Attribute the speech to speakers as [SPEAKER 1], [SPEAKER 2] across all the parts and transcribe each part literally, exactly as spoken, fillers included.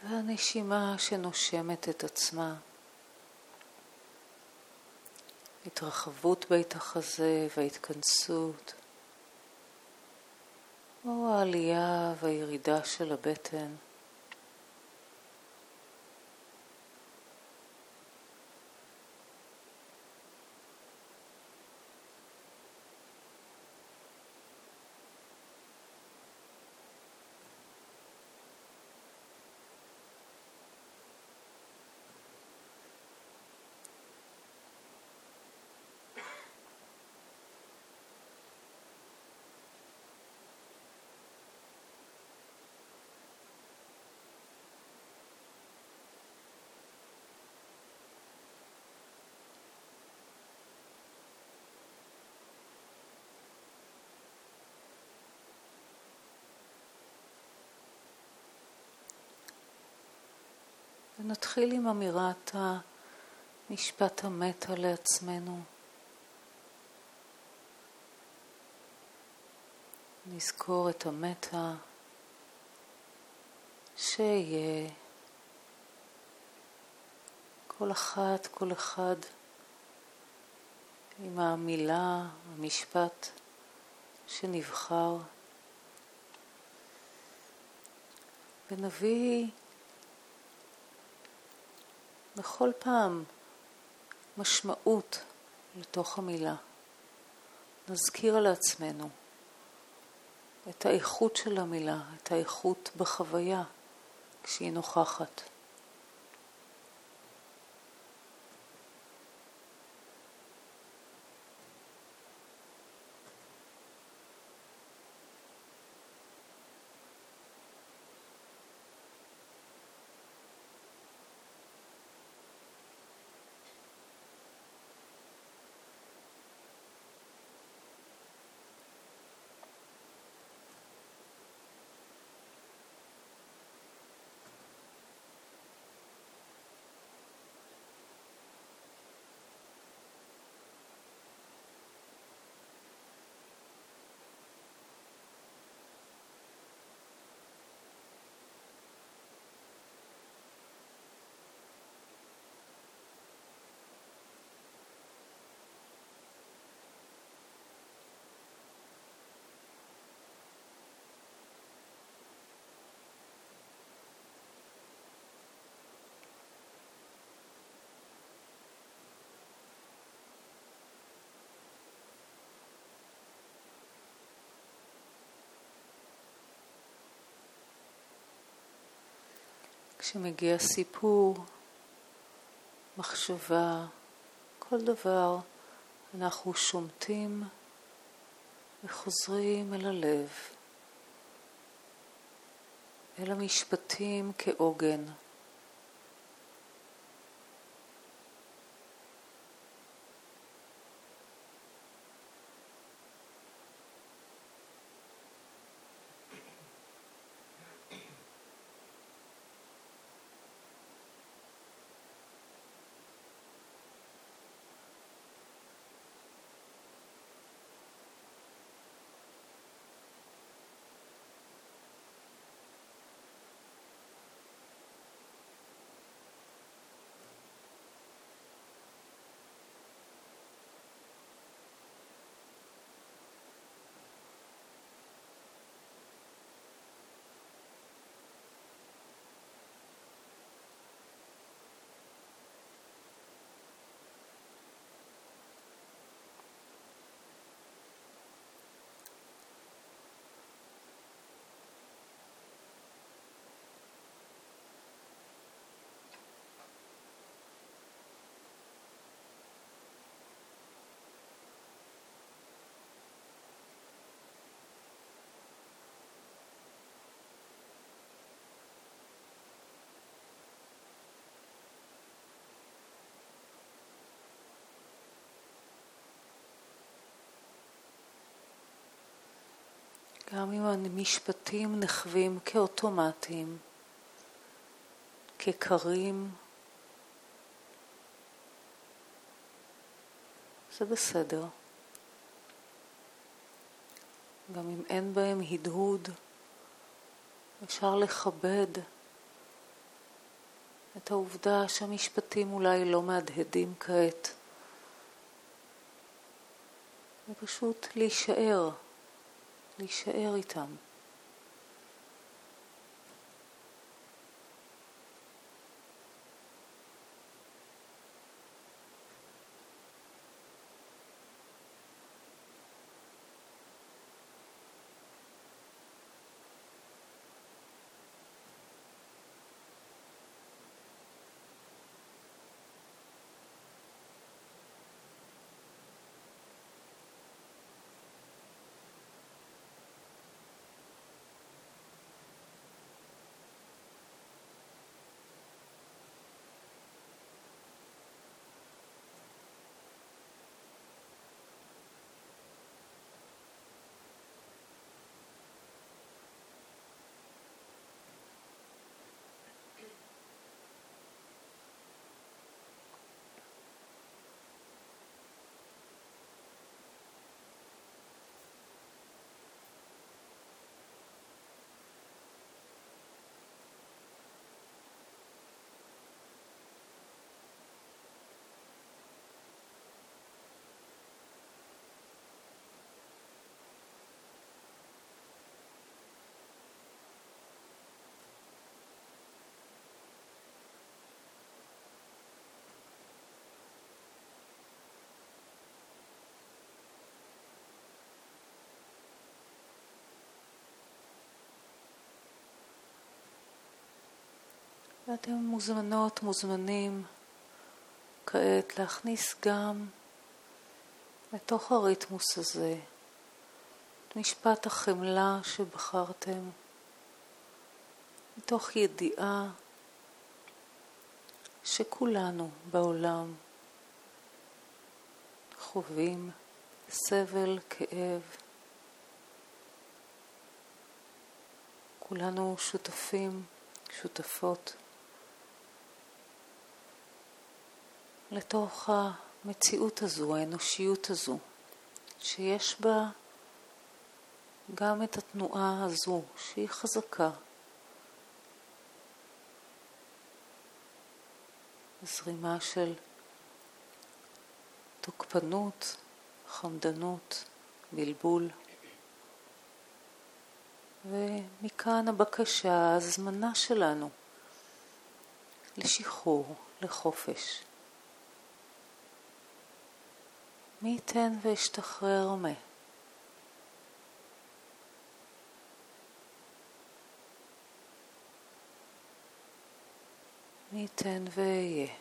[SPEAKER 1] והנשימה שנושמת את עצמה. התרחבות בית החזה וההתכנסות, או העלייה והירידה של הבטן. ונתחיל עם אמירת המשפט המטה לעצמנו. נזכור את המטה שיהיה כל אחת, כל אחד עם המילה, המשפט שנבחר. ונביא בכל פעם משמעות לתוך המילה. נזכיר לעצמנו את האיכות של המילה, את האיכות בחוויה כשהיא נוכחת. כשמגיע סיפור, מחשבה, כל דבר, אנחנו שומטים וחוזרים אל הלב, אל המשפטים כעוגן. גם אם המשפטים נחווים כאוטומטיים, כקרים, זה בסדר. גם אם אין בהם הדהוד, אפשר לכבד את העובדה שהמשפטים אולי לא מהדהדים כעת. ופשוט להישאר, להישאר איתם. ואתם מוזמנות, מוזמנים כעת להכניס גם לתוך הריתמוס הזה את משפט החמלה שבחרתם, מתוך ידיעה שכולנו בעולם חווים סבל, כאב. כולנו שותפים, שותפות לתוך המציאות הזו, האנושיות הזו, שיש בה גם את התנועה הזו שהיא חזקה. זרימה של תוקפנות, חמדנות, בלבול. ומכאן הבקשה, ההזמנה שלנו לשחרור, לחופש. מי ייתן ואשתחרר מה? מי ייתן ואהיה?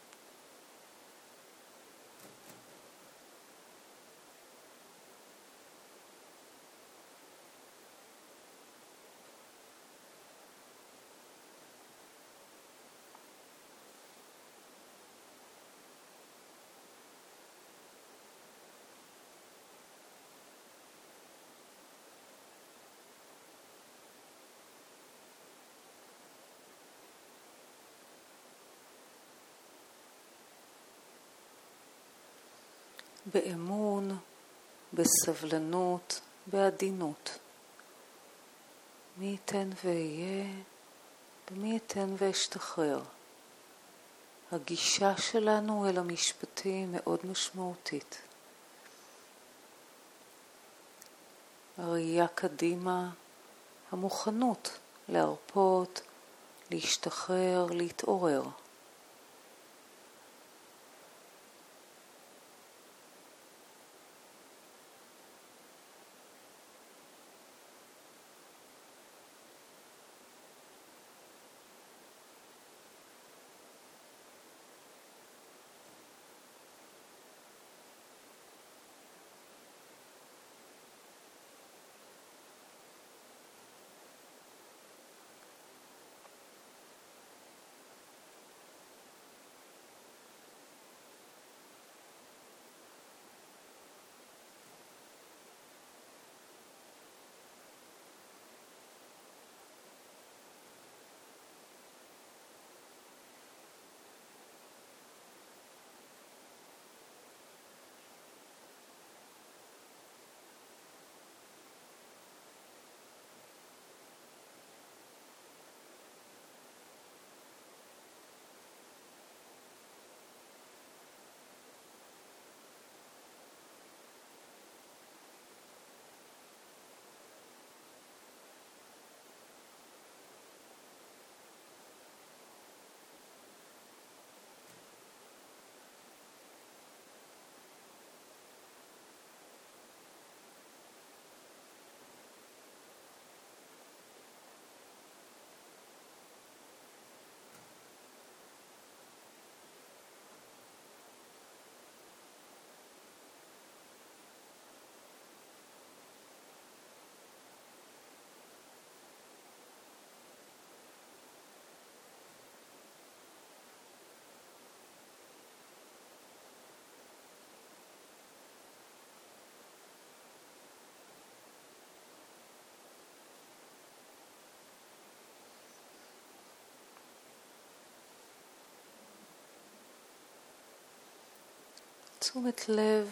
[SPEAKER 1] באמון, בסבלנות, בעדינות. מי ייתן ואהיה, ומי ייתן ואשתחרר. הגישה שלנו אל המשפטים מאוד משמעותית. הראייה קדימה, המוכנות להרפות, להשתחרר, להתעורר. תשומת לב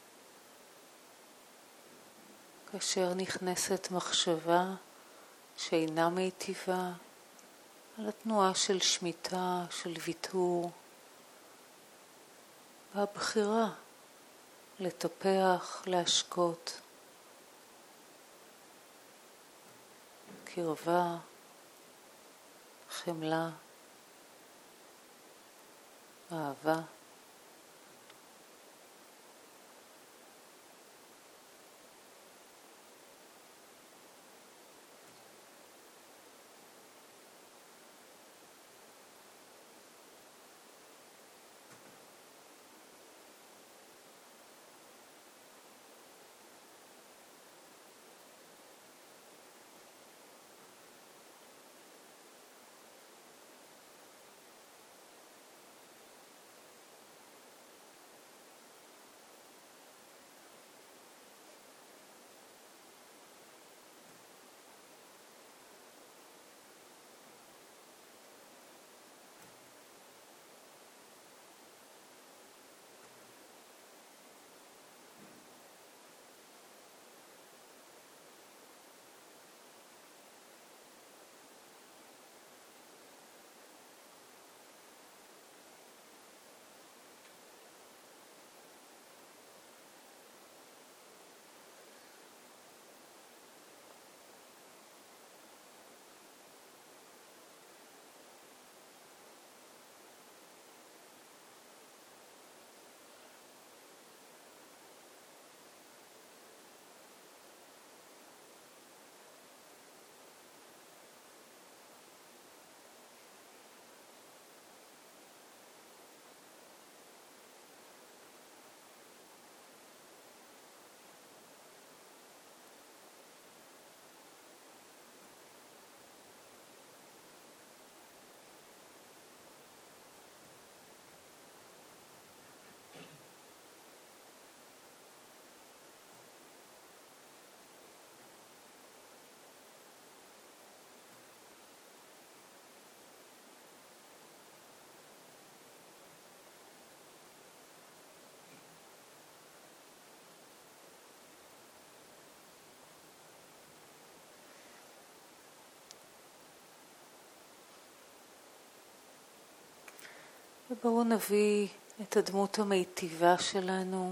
[SPEAKER 1] כאשר נכנסת מחשבה שאינה מיטיבה, על התנועה של שמיטה, של ויתור, והבחירה לטפח, להשקות, קרבה, חמלה, אהבה. ובואו נביא את הדמות המיטיבה שלנו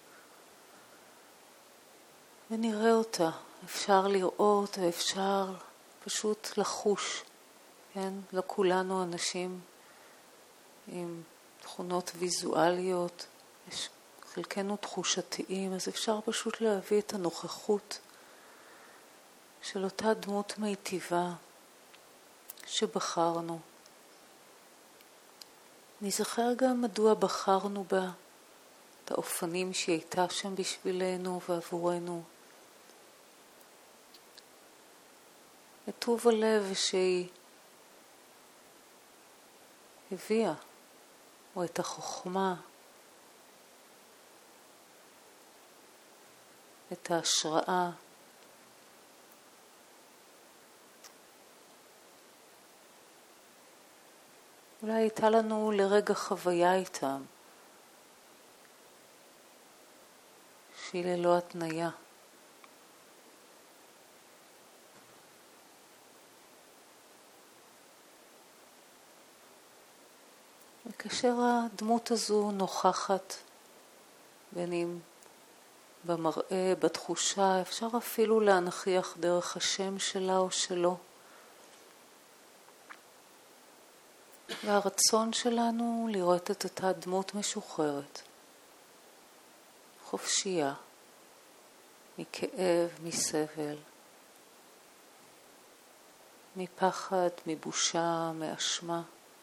[SPEAKER 1] ונראה אותה. אפשר לראות ואפשר פשוט לחוש, כן? לא כולנו אנשים עם תכונות ויזואליות, יש חלקנו תחושתיים, אז אפשר פשוט להביא את הנוכחות של אותה דמות מיטיבה שבחרנו. נזכר גם מדוע בחרנו בה, את האופנים שהיא הייתה שם בשבילנו ועבורנו. את טוב הלב שהיא הביאה, או את החוכמה, את ההשראה. אולי הייתה לנו לרגע חוויה איתם, שהיא ללא התניה. וכאשר הדמות הזו נוכחת, בין אם במראה, בתחושה, אפשר אפילו להנכיח דרך השם שלה או שלו. והרצון שלנו לראות את אותה דמות משוחררת, חופשייה, מכאב, מסבל, מפחד, מבושה, מאשמה.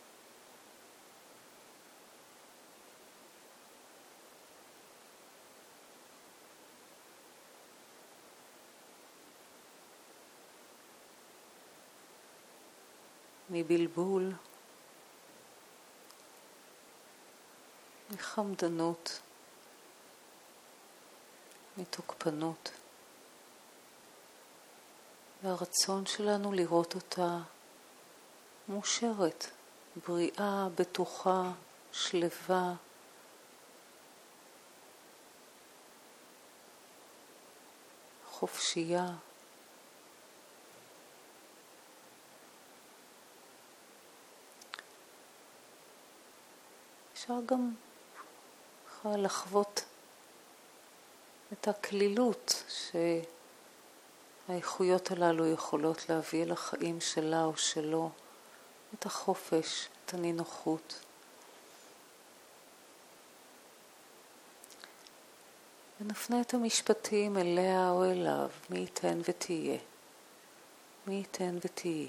[SPEAKER 1] מבלבול, מחמדנות, מתוקפנות. והרצון שלנו לראות אותה מאושרת, בריאה, בטוחה, שלווה, חופשייה. אפשר גם לחוות את הכלילות שהאיכויות הללו יכולות להביא לחיים שלה או שלו, את החופש, את הנינוחות. ונפנה את המשפטים אליה או אליו, מי ייתן ותהיה, מי ייתן ותהי.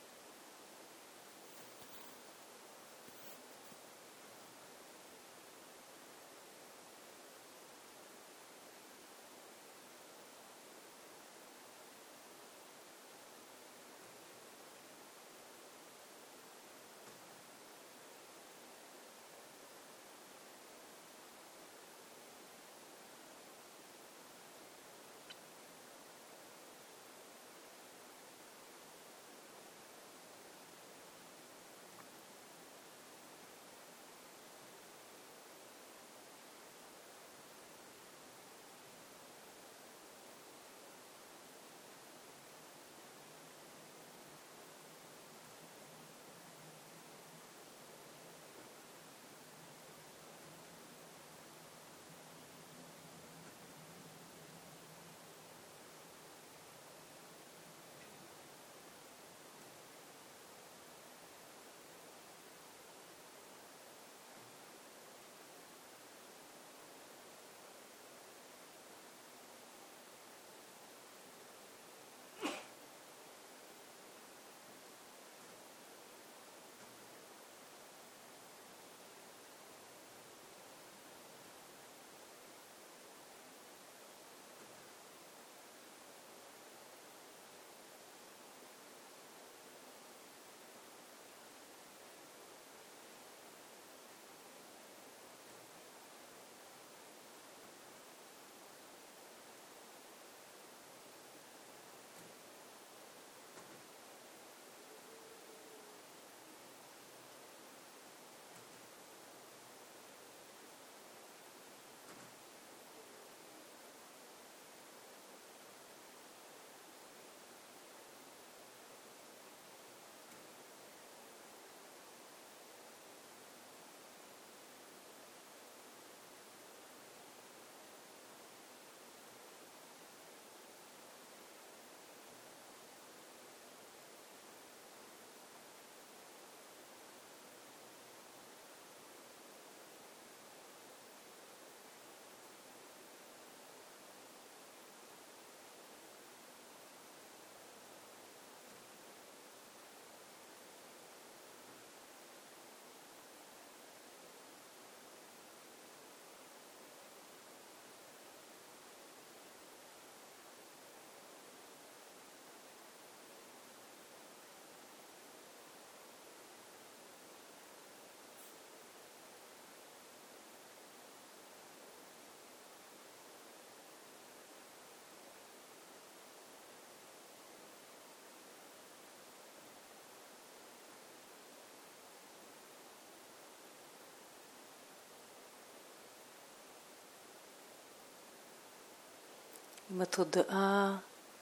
[SPEAKER 1] אם התודעה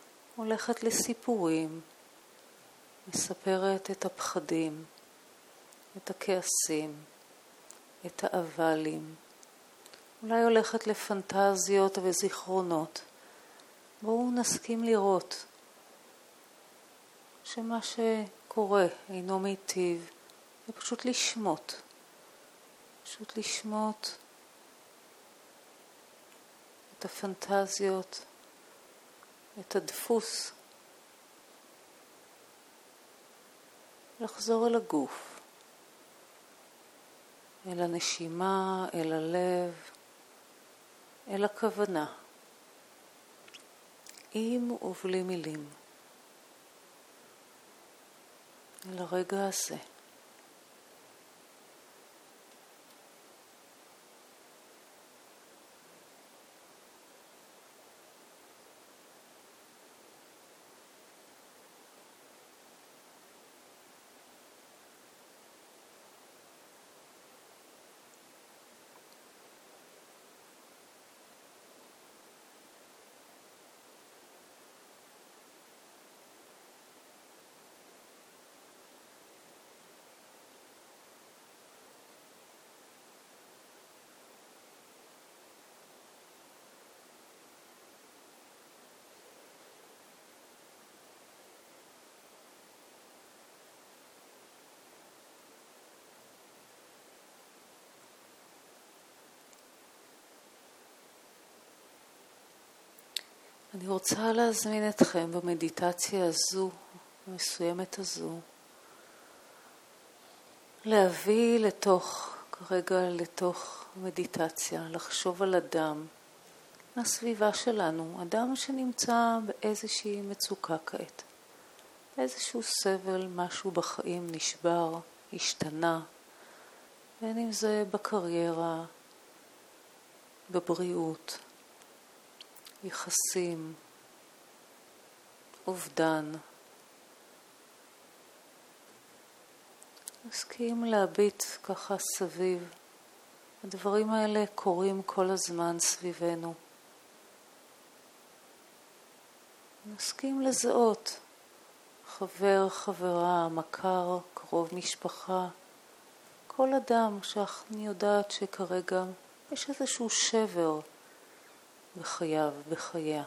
[SPEAKER 1] הולכת לסיפורים, מספרת את הפחדים, את הכעסים, את האבלים, אולי הולכת לפנטזיות וזיכרונות, בואו נסכים לראות שמה שקורה אינו מיטיב, ופשוט לשמות, פשוט לשמות את הפנטזיות, את הדפוס, לחזור אל הגוף, אל הנשימה, אל הלב, אל הכוונה, עם ובלי מילים, אל הרגע הזה. אני רוצה להזמין אתכם במדיטציה הזו, המסוימת הזו, להביא לתוך, כרגע לתוך מדיטציה, לחשוב על אדם, הסביבה שלנו, אדם שנמצא באיזושהי מצוקה כעת, איזשהו סבל, משהו בחיים נשבר, השתנה, בין אם זה בקריירה, בבריאות, יחסים, אובדן. נסכים להביט ככה סביב. הדברים האלה קורים כל הזמן סביבנו. נסכים לזהות חבר, חברה, מכר, קרוב משפחה, כל אדם שאני יודעת שכרגע יש איזשהו שבר בחייו, בחייה.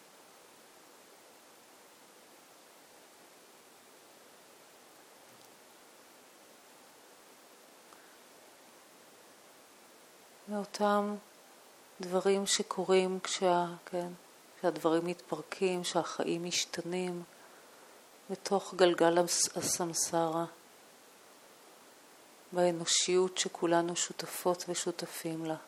[SPEAKER 1] מאותם דברים שקורים כשה, כן, כשהדברים מתפרקים, שהחיים משתנים בתוך גלגל הסמסרה, באנושיות שכולנו שותפות ושותפים לה.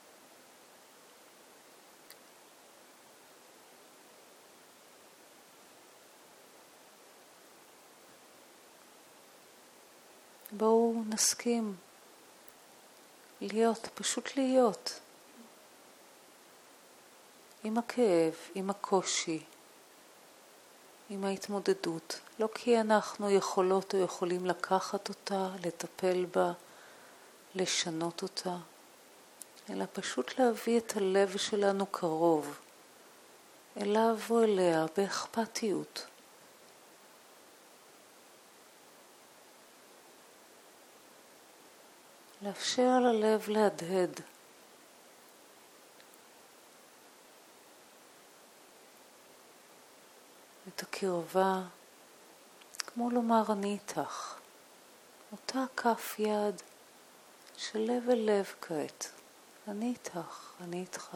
[SPEAKER 1] בואו נסכים להיות, פשוט להיות, עם הכאב, עם הקושי, עם ההתמודדות. לא כי אנחנו יכולות או יכולים לקחת אותה, לטפל בה, לשנות אותה, אלא פשוט להביא את הלב שלנו קרוב, אליו או אליה, באכפתיות. לאפשר ללב להדהד. את הקרבה, כמו לומר אני איתך. אותה כף יד של לב אל לב כעת. אני איתך, אני איתך.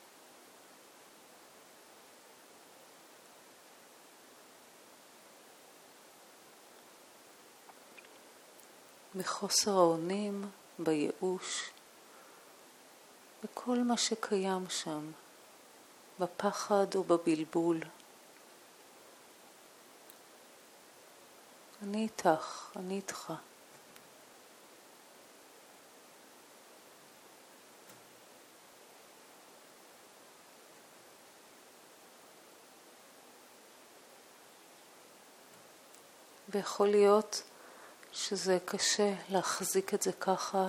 [SPEAKER 1] בחוסר האונים, בייאוש, בכל מה שקיים שם, בפחד או בבלבול. אני איתך, אני איתך. ויכול להיות שזה קשה להחזיק את זה ככה.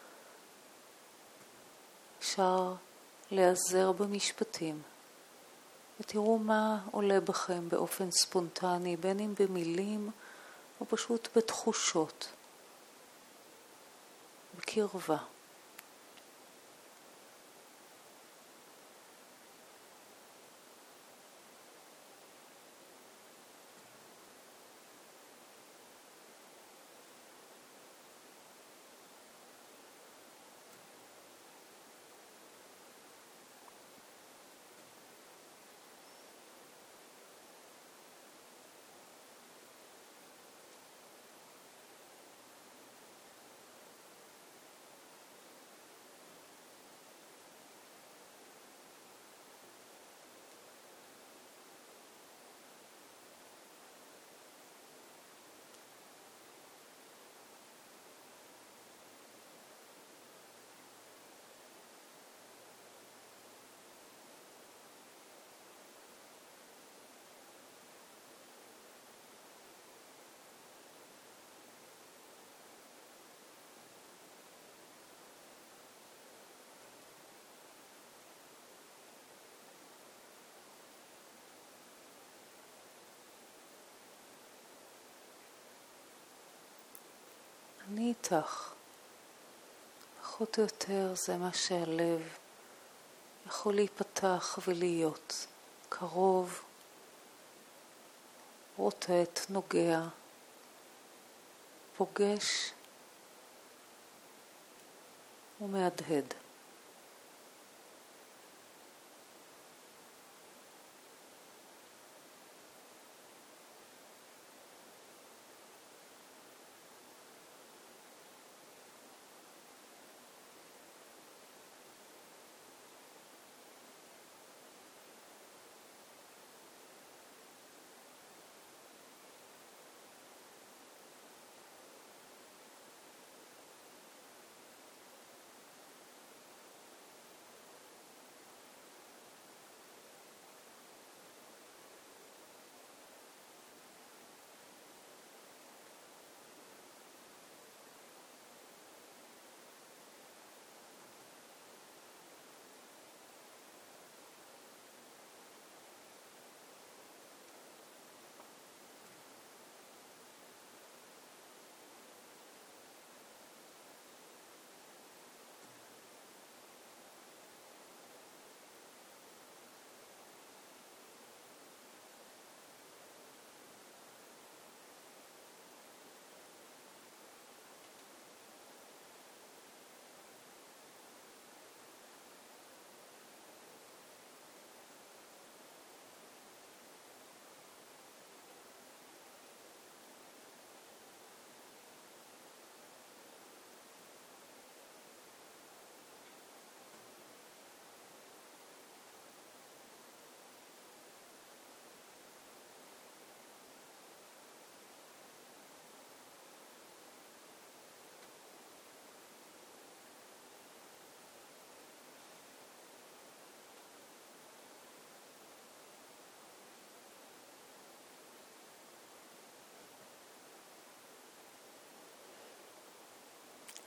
[SPEAKER 1] אפשר להיעזר במשפטים ותראו מה עולה בכם באופן ספונטני, בין אם במילים או פשוט בתחושות, בקרבה. אני איתך. פחות או יותר זה מה שהלב יכול להיפתח ולהיות. קרוב, רוטט, נוגע, פוגש ומהדהד.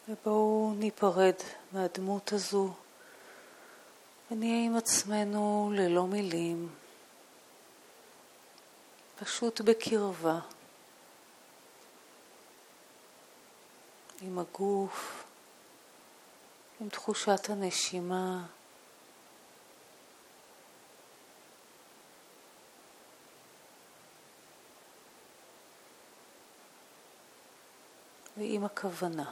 [SPEAKER 1] ובואו ניפרד מהדמות הזו ונהיה עם עצמנו ללא מילים, פשוט בקרבה, עם הגוף, עם תחושת הנשימה, ועם הכוונה.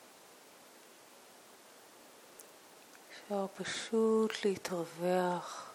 [SPEAKER 1] אפשר פשוט להתרווח